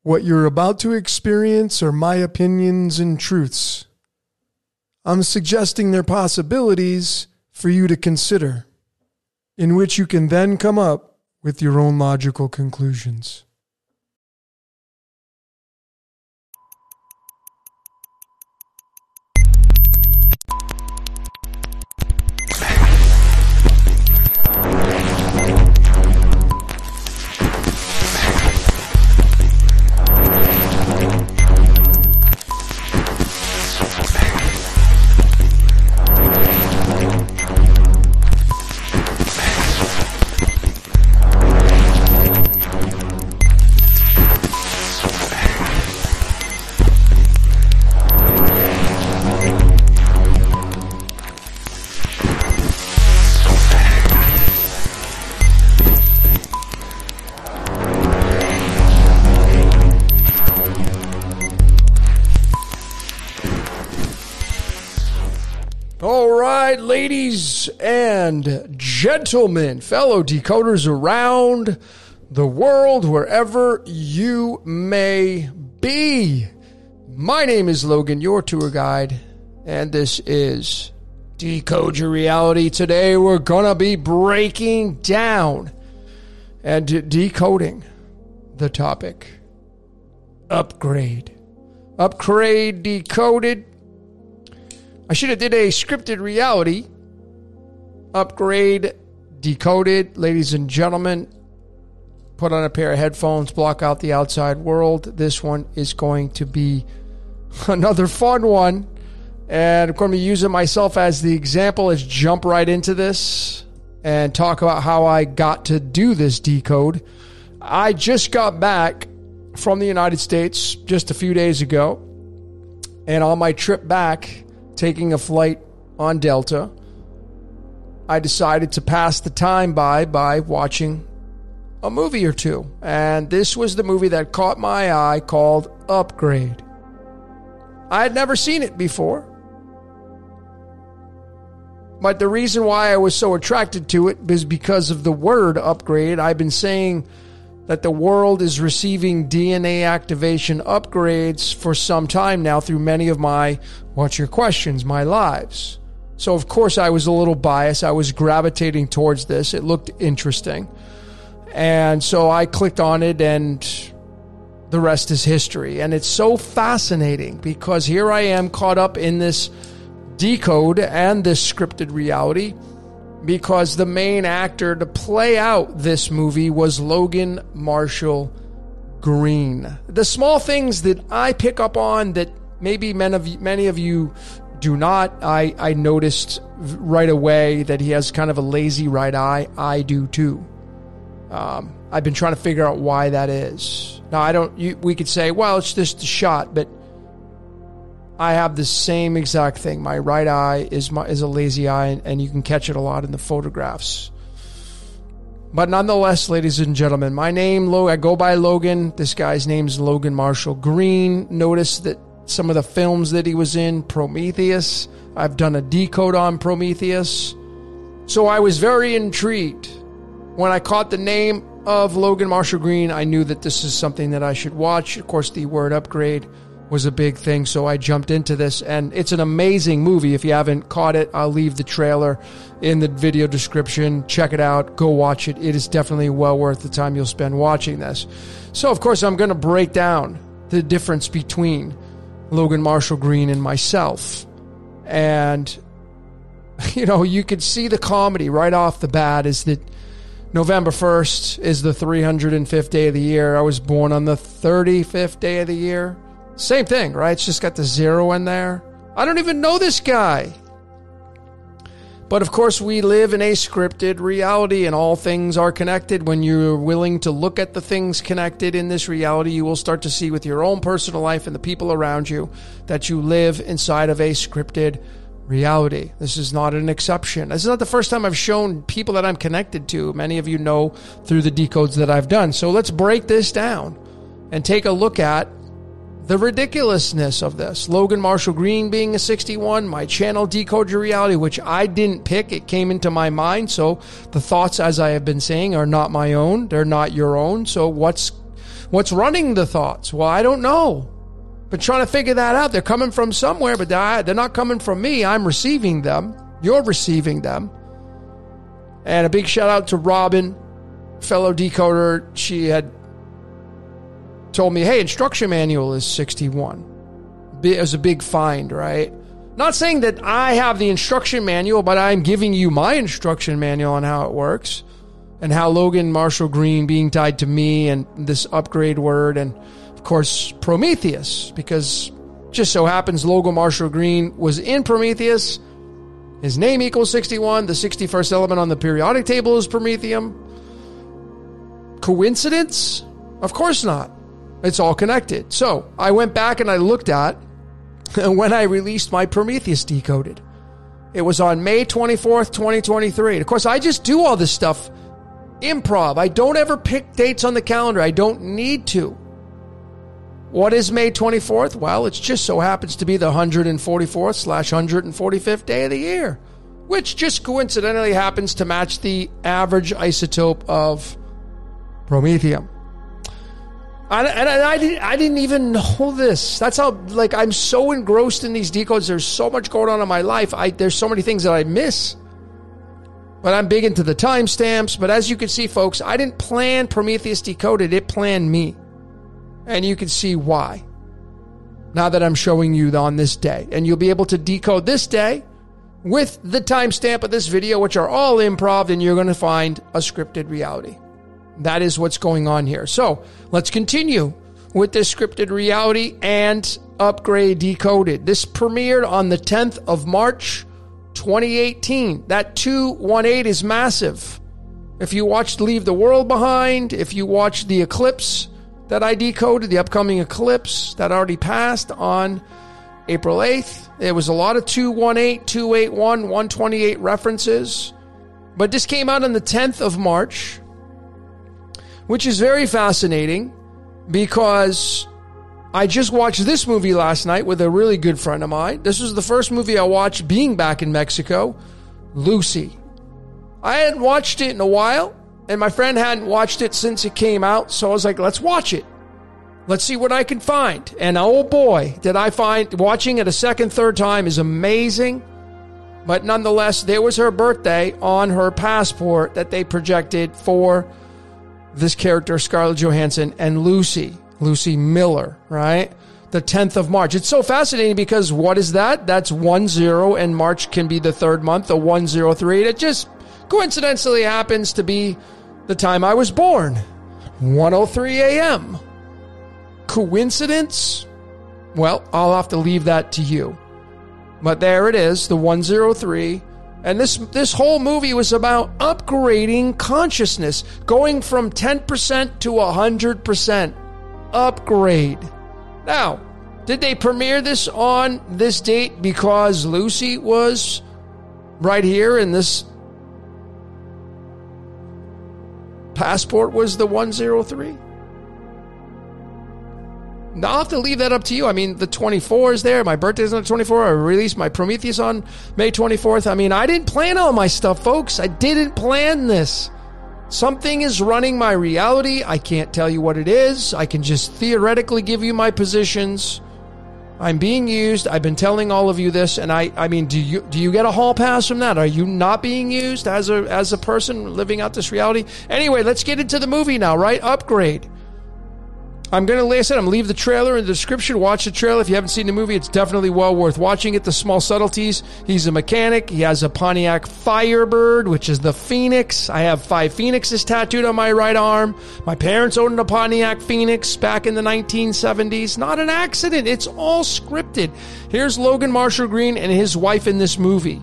What you're about to experience are my opinions and truths. I'm suggesting they're possibilities for you to consider, in which you can then come up with your own logical conclusions. Ladies and gentlemen, fellow decoders around the world, wherever you may be. My name is Logan, your tour guide, and this is Decode Your Reality. Today we're going to be breaking down and decoding the topic upgrade. Upgrade decoded. I should have did a scripted reality. Upgrade decoded. Ladies and gentlemen, put on a pair of headphones, block out the outside world. This one is going to be another fun one. And I'm going to be using myself as the example. Let's jump right into this and talk about how I got to do this decode. I just got back from the United States just a few days ago. And on my trip back, taking a flight on Delta, I decided to pass the time by watching a movie or two. And this was the movie that caught my eye, called Upgrade. I had never seen it before. But the reason why I was so attracted to it was because of the word upgrade. I've been saying that the world is receiving DNA activation upgrades for some time now through many of my What's Your Questions, my lives. So, of course, I was a little biased. I was gravitating towards this. It looked interesting. And so I clicked on it, and the rest is history. And it's so fascinating because here I am caught up in this decode and this scripted reality, because the main actor to play out this movie was Logan Marshall Green. The small things that I pick up on that maybe many of you do not, I noticed right away that he has kind of a lazy right eye. I do too. I've been trying to figure out why that is. Now, we could say, well, it's just a shot, but I have the same exact thing. My right eye is a lazy eye, and you can catch it a lot in the photographs. But nonetheless, ladies and gentlemen, my name, I go by Logan. This guy's name's Logan Marshall Green. Notice that some of the films that he was in, Prometheus. I've done a decode on Prometheus. So I was very intrigued. When I caught the name of Logan Marshall Green, I knew that this is something that I should watch. Of course, the word upgrade was a big thing, so I jumped into this, and it's an amazing movie. If you haven't caught it, I'll leave the trailer in the video description. Check it out. Go watch it. It is definitely well worth the time you'll spend watching this. So, of course, I'm going to break down the difference between Logan Marshall Green and myself. And, you could see the comedy right off the bat is that November 1st is the 305th day of the year. I was born on the 35th day of the year. Same thing, right? It's just got the 0 in there. I don't even know this guy. But of course, we live in a scripted reality, and all things are connected. When you're willing to look at the things connected in this reality, you will start to see with your own personal life and the people around you that you live inside of a scripted reality. This is not an exception. This is not the first time I've shown people that I'm connected to. Many of you know through the decodes that I've done. So let's break this down and take a look at the ridiculousness of this. Logan Marshall Green being a 61, my channel Decode Your Reality, which I didn't pick. It came into my mind. So the thoughts, as I have been saying, are not my own. They're not your own. So what's What's running the thoughts? Well, I don't know. But trying to figure that out. They're coming from somewhere, but they're not coming from me. I'm receiving them. You're receiving them. And a big shout out to Robin, fellow decoder. She had told me, hey, instruction manual is 61. It was a big find, right? Not saying that I have the instruction manual, but I'm giving you my instruction manual on how it works and how Logan Marshall Green being tied to me and this upgrade word and, of course, Prometheus, because just so happens Logan Marshall Green was in Prometheus. His name equals 61. The 61st element on the periodic table is Promethium. Coincidence? Of course not. It's all connected. So I went back and I looked at when I released my Prometheus Decoded. It was on May 24th, 2023. And of course, I just do all this stuff improv. I don't ever pick dates on the calendar. I don't need to. What is May 24th? Well, it just so happens to be the 144th/145th day of the year, which just coincidentally happens to match the average isotope of Promethium. I didn't even know this. That's how, I'm so engrossed in these decodes. There's so much going on in my life. There's so many things that I miss. But I'm big into the timestamps. But as you can see, folks, I didn't plan Prometheus Decoded. It planned me. And you can see why. Now that I'm showing you on this day. And you'll be able to decode this day with the timestamp of this video, which are all improv, and you're going to find a scripted reality. That is what's going on here. So let's continue with this scripted reality and upgrade decoded. This premiered on the 10th of March, 2018. That 218 is massive. If you watched Leave the World Behind, if you watched the eclipse that I decoded, the upcoming eclipse that already passed on April 8th, there was a lot of 218, 281, 128 references. But this came out on the 10th of March, which is very fascinating because I just watched this movie last night with a really good friend of mine. This was the first movie I watched being back in Mexico, Lucy. I hadn't watched it in a while, and my friend hadn't watched it since it came out, so I was like, let's watch it. Let's see what I can find. And oh boy, did I find watching it a second, third time is amazing. But nonetheless, there was her birthday on her passport that they projected for this character, Scarlett Johansson, and Lucy Miller, right? The 10th of March. It's so fascinating because what is that? That's 10, and March can be the third month, the 103. It just coincidentally happens to be the time I was born, 1:03 a.m. Coincidence? Well, I'll have to leave that to you. But there it is, the 103. And this whole movie was about upgrading consciousness, going from 10% to 100%. Upgrade. Now, did they premiere this on this date because Lucy was right here and this passport was the 103? Now, I'll have to leave that up to you. I mean, the 24 is there. My birthday's on the 24th. I released my Prometheus on May 24th. I mean, I didn't plan all my stuff, folks. I didn't plan this. Something is running my reality. I can't tell you what it is. I can just theoretically give you my positions. I'm being used. I've been telling all of you this, and I mean, do you get a hall pass from that? Are you not being used as a person living out this reality? Anyway, let's get into the movie now, right? Upgrade. I'm going to, like I said, I'm going to leave the trailer in the description. Watch the trailer. If you haven't seen the movie, it's definitely well worth watching it. The small subtleties. He's a mechanic. He has a Pontiac Firebird, which is the Phoenix. I have 5 Phoenixes tattooed on my right arm. My parents owned a Pontiac Phoenix back in the 1970s. Not an accident. It's all scripted. Here's Logan Marshall Green and his wife in this movie.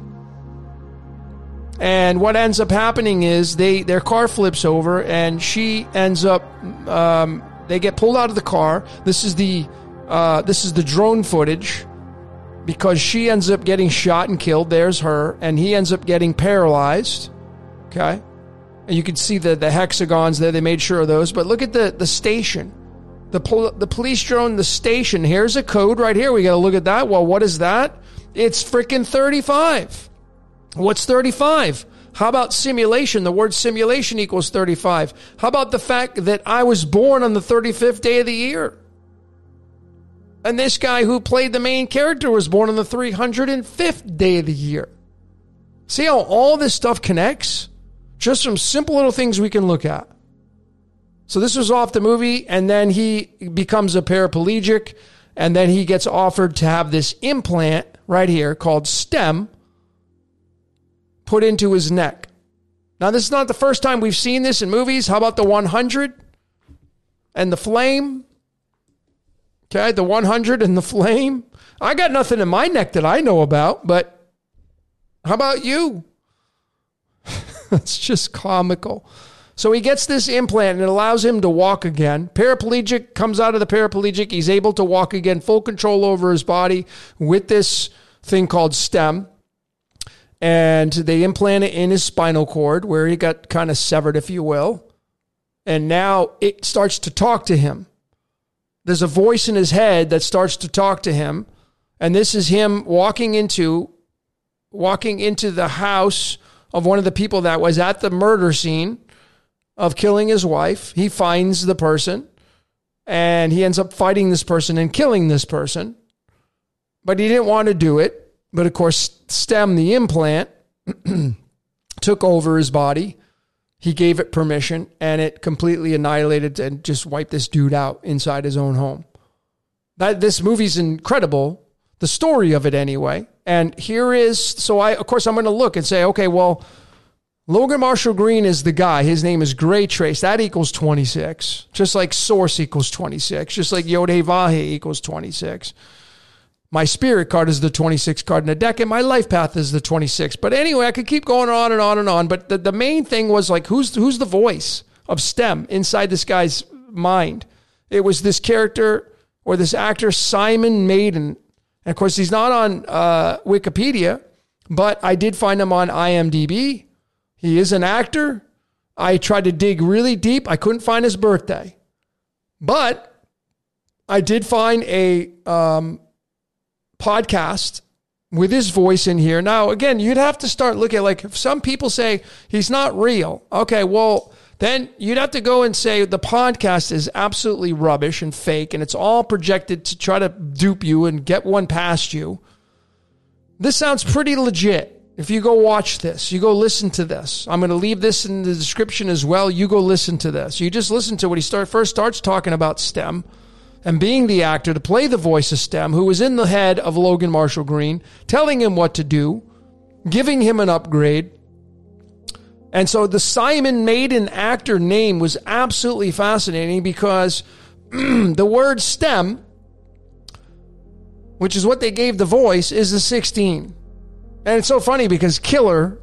And what ends up happening is their car flips over and she ends up... they get pulled out of the car. This is the drone footage because she ends up getting shot and killed. There's her, and he ends up getting paralyzed. Okay, and you can see the hexagons there. They made sure of those. But look at the station, the police drone, the station. Here's a code right here. We got to look at that. Well, what is that? It's freaking 35. What's 35? How about simulation? The word simulation equals 35. How about the fact that I was born on the 35th day of the year? And this guy who played the main character was born on the 305th day of the year. See how all this stuff connects? Just some simple little things we can look at. So this was off the movie, and then he becomes a paraplegic, and then he gets offered to have this implant right here called STEM put into his neck. Now, this is not the first time we've seen this in movies. How about the 100 and the flame? Okay, the 100 and the flame. I got nothing in my neck that I know about, but how about you? It's just comical. So he gets this implant and it allows him to walk again. Paraplegic, comes out of the paraplegic. He's able to walk again, full control over his body with this thing called STEM. And they implant it in his spinal cord where he got kind of severed, if you will. And now it starts to talk to him. There's a voice in his head that starts to talk to him. And this is him walking into the house of one of the people that was at the murder scene of killing his wife. He finds the person and he ends up fighting this person and killing this person. But he didn't want to do it. But of course, STEM, the implant, took over his body. He gave it permission and it completely annihilated and just wiped this dude out inside his own home. This movie's incredible. The story of it anyway. And here is, I'm going to look and say, okay, well, Logan Marshall Green is the guy. His name is Gray Trace. That equals 26. Just like Source equals 26. Just like Yodhe Vahe equals 26. My spirit card is the 26 card in the deck, and my life path is the 26. But anyway, I could keep going on and on and on. But the main thing was like, who's the voice of STEM inside this guy's mind? It was this character or this actor, Simon Maiden. And of course, he's not on Wikipedia, but I did find him on IMDb. He is an actor. I tried to dig really deep. I couldn't find his birthday. But I did find a podcast with his voice in here. Now, again, you'd have to start looking at, like, if some people say he's not real. Okay, well, then you'd have to go and say the podcast is absolutely rubbish and fake, and it's all projected to try to dupe you and get one past you. This sounds pretty legit. If you go watch this, you go listen to this. I'm going to leave this in the description as well. You go listen to this. You just listen to when he first starts talking about STEM and being the actor to play the voice of STEM, who was in the head of Logan Marshall Green, telling him what to do, giving him an upgrade. And so the Simon Maiden actor name was absolutely fascinating because the word STEM, which is what they gave the voice, is a 16. And it's so funny because Killer,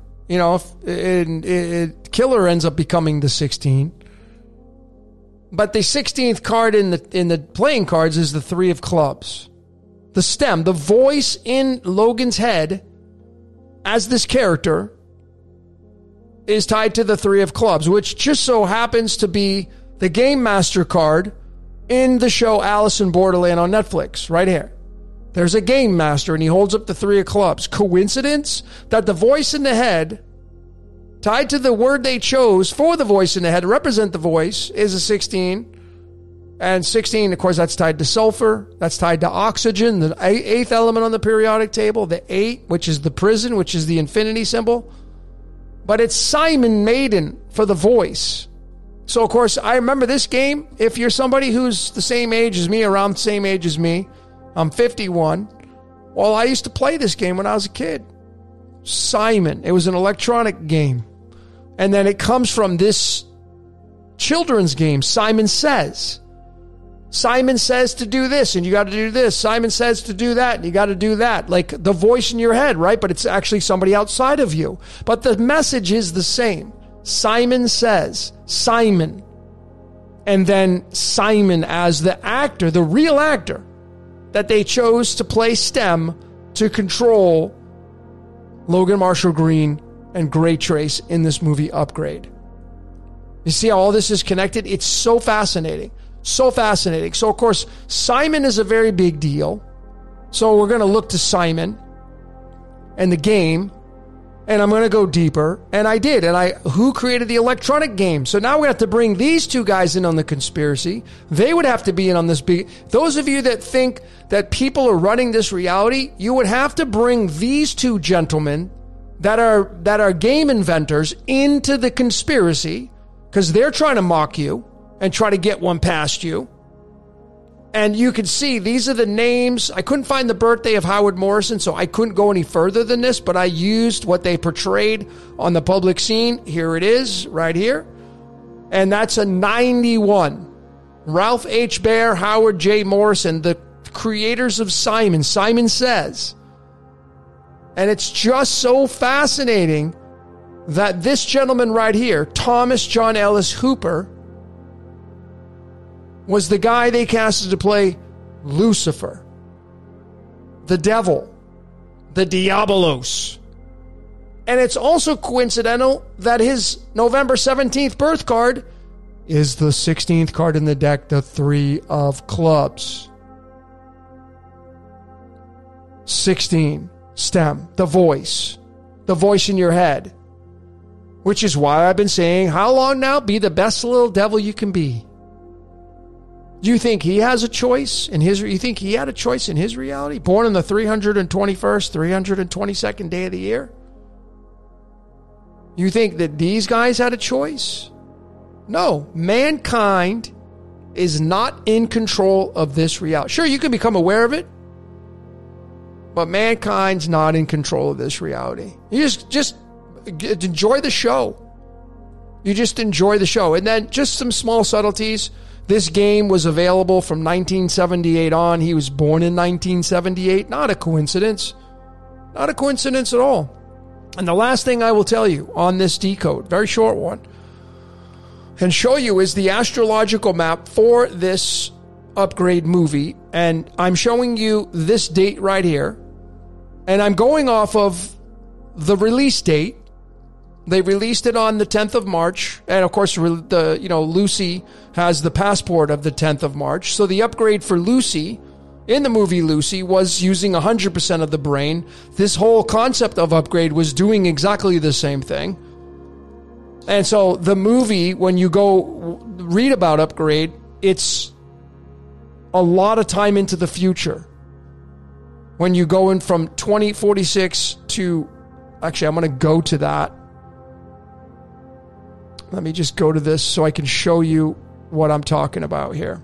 Killer ends up becoming the 16. But the 16th card in the playing cards is the 3 of clubs. The STEM, the voice in Logan's head as this character, is tied to the 3 of clubs, which just so happens to be the Game Master card in the show Alice in Borderland on Netflix, right here. There's a Game Master, and he holds up the 3 of clubs. Coincidence that the voice in the head, tied to the word they chose for the voice in the head to represent the voice, is a 16. And 16, of course, that's tied to sulfur. That's tied to oxygen, the 8th element on the periodic table. The 8, which is the prison, which is the infinity symbol. But it's Simon Maiden for the voice. So, of course, I remember this game. If you're somebody who's the same age as me, around the same age as me, I'm 51. Well, I used to play this game when I was a kid. Simon. It was an electronic game. And then it comes from this children's game, Simon Says. Simon says to do this, and you got to do this. Simon says to do that, and you got to do that. Like the voice in your head, right? But it's actually somebody outside of you. But the message is the same. Simon Says. Simon. And then Simon as the actor, the real actor, that they chose to play STEM to control Logan Marshall Green and Gray Trace in this movie Upgrade. You see how all this is connected? It's so fascinating. So fascinating. So, of course, Simon is a very big deal. So we're going to look to Simon and the game And I'm going to go deeper. And I did. And who created the electronic game? So now we have to bring these two guys in on the conspiracy. They would have to be in on this big. Those of you that think that people are running this reality, you would have to bring these two gentlemen that are game inventors into the conspiracy, because they're trying to mock you and try to get one past you. And you can see these are the names. I couldn't find the birthday of Howard Morrison, so I couldn't go any further than this, but I used what they portrayed on the public scene. Here it is, right here. And that's a 91. Ralph H. Baer, Howard J. Morrison, the creators of Simon. Simon Says. And it's just so fascinating that this gentleman right here, Thomas John Ellis Hooper, was the guy they casted to play Lucifer, the devil, the Diabolos. And it's also coincidental that his November 17th birth card is the 16th card in the deck, the 3 of clubs. 16, stem, the voice in your head. Which is why I've been saying, how long now? Be the best little devil you can be. Do you think he has a choice in his? You think he had a choice in his reality? Born on the 321st, 322nd day of the year? You think that these guys had a choice? No. Mankind is not in control of this reality. Sure, you can become aware of it, but mankind's not in control of this reality. You just enjoy the show. You just enjoy the show. And then just some small subtleties. This game was available from 1978 on. He was born in 1978. Not a coincidence. Not a coincidence at all. And the last thing I will tell you on this decode, very short one, and show you is the astrological map for this upgrade movie. And I'm showing you this date right here. And I'm going off of the release date. They released it on the 10th of March. And of course, Lucy has the passport of the 10th of March. So the upgrade for Lucy in the movie Lucy was using 100% of the brain. This whole concept of upgrade was doing exactly the same thing. And so the movie, when you go read about upgrade, it's a lot of time into the future. When you go in from 2046 to, actually, I'm going to go to that. Let me just go to this so I can show you what I'm talking about here.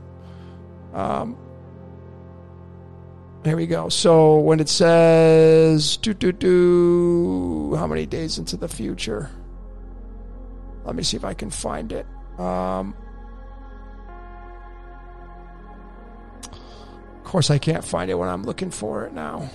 Here we go. So when it says, how many days into the future? Let me see if I can find it. Of course, I can't find it when I'm looking for it now.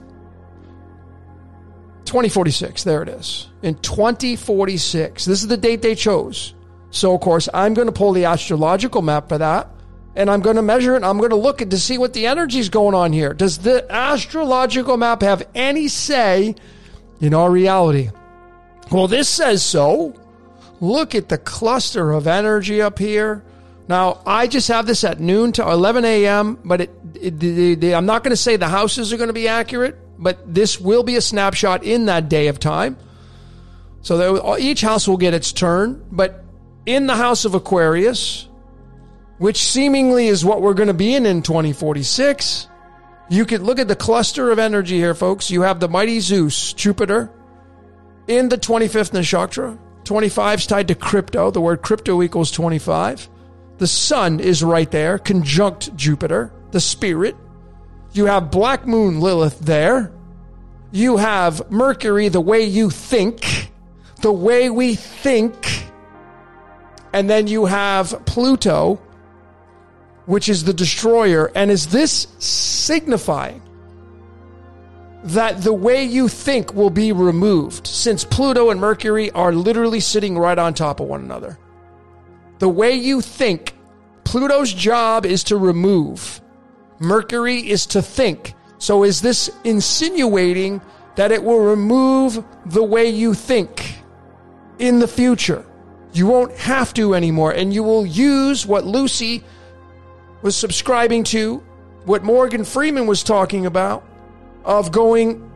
2046, there it is. In 2046, this is the date they chose. So, of course, I'm going to pull the astrological map for that, and I'm going to measure it. I'm going to look at to see what the energy is going on here. Does the astrological map have any say in our reality? Well, this says so. Look at the cluster of energy up here. Now, I just have this at noon to 11 a.m., but I'm not going to say the houses are going to be accurate, but this will be a snapshot in that day of time. So each house will get its turn, but in the house of Aquarius, which seemingly is what we're going to be in 2046, you could look at the cluster of energy here, folks. You have the mighty Zeus, Jupiter, in the 25th nakshatra. 25 is tied to crypto. The word crypto equals 25. The sun is right there, conjunct Jupiter, the spirit. You have Black Moon Lilith there. You have Mercury, the way you think, the way we think. And then you have Pluto, which is the destroyer. And is this signifying that the way you think will be removed, since Pluto and Mercury are literally sitting right on top of one another? The way you think, Pluto's job is to remove. Mercury is to think. So is this insinuating that it will remove the way you think in the future? You won't have to anymore, and you will use what Lucy was subscribing to, what Morgan Freeman was talking about, of going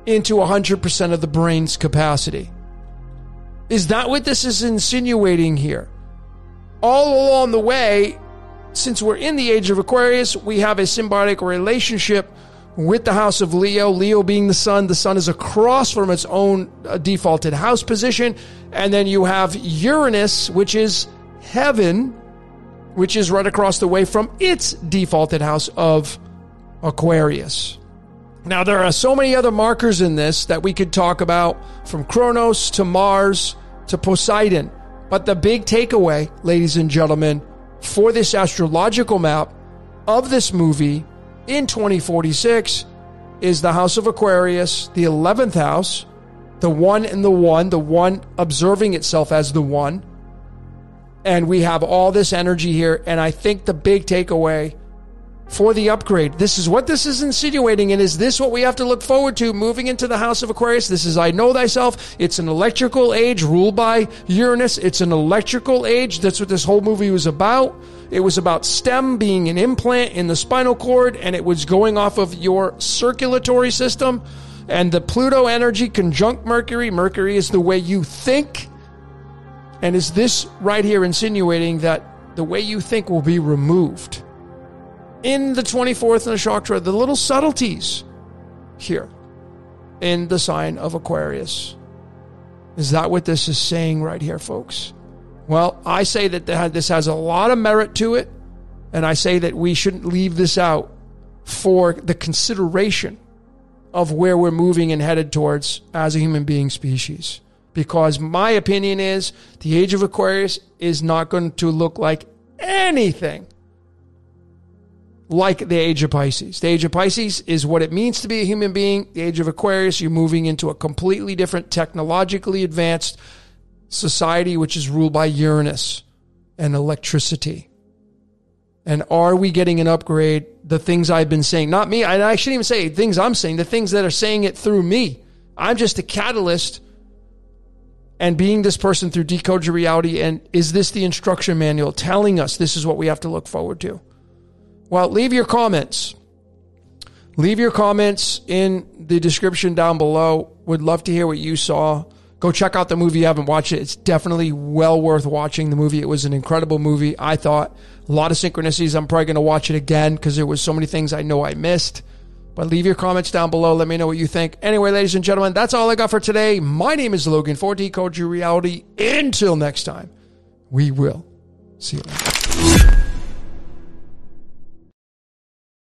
into 100% of the brain's capacity. Is that what this is insinuating here? All along the way, since we're in the age of Aquarius, we have a symbiotic relationship with the house of Leo, Leo being the sun. The sun is across from its own defaulted house position. And then you have Uranus, which is heaven, which is right across the way from its defaulted house of Aquarius. Now, there are so many other markers in this that we could talk about, from Kronos to Mars to Poseidon. But the big takeaway, ladies and gentlemen, for this astrological map of this movie in 2046 is the house of Aquarius, the 11th house, the one observing itself as the one. And we have all this energy here. And I think the big takeaway for the upgrade, this is what this is insinuating. And is this what we have to look forward to moving into the house of Aquarius? This is I Know Thyself. It's an electrical age ruled by Uranus. It's an electrical age. That's what this whole movie was about. It was about STEM being an implant in the spinal cord, and it was going off of your circulatory system. And the Pluto energy conjunct Mercury. Mercury is the way you think. And is this right here insinuating that the way you think will be removed? In the 24th nakshatra, the little subtleties here in the sign of Aquarius. Is that what this is saying right here, folks? Well, I say that this has a lot of merit to it, and I say that we shouldn't leave this out for the consideration of where we're moving and headed towards as a human being species. Because my opinion is the age of Aquarius is not going to look like anything like the age of Pisces. The age of Pisces is what it means to be a human being. The age of Aquarius, you're moving into a completely different, technologically advanced society, which is ruled by Uranus and electricity. And are we getting an upgrade? The things I've been saying, not me, I shouldn't even say things I'm saying, the things that are saying it through me. I'm just a catalyst and being this person through Decode Your Reality. And is this the instruction manual telling us this is what we have to look forward to? Well, leave your comments. Leave your comments in the description down below. Would love to hear what you saw. Go check out the movie if you haven't watched it. It's definitely well worth watching the movie. It was an incredible movie, I thought. A lot of synchronicities. I'm probably going to watch it again because there was so many things I know I missed. But leave your comments down below. Let me know what you think. Anyway, ladies and gentlemen, that's all I got for today. My name is Logan for Decode Your Reality. Until next time, we will see you later.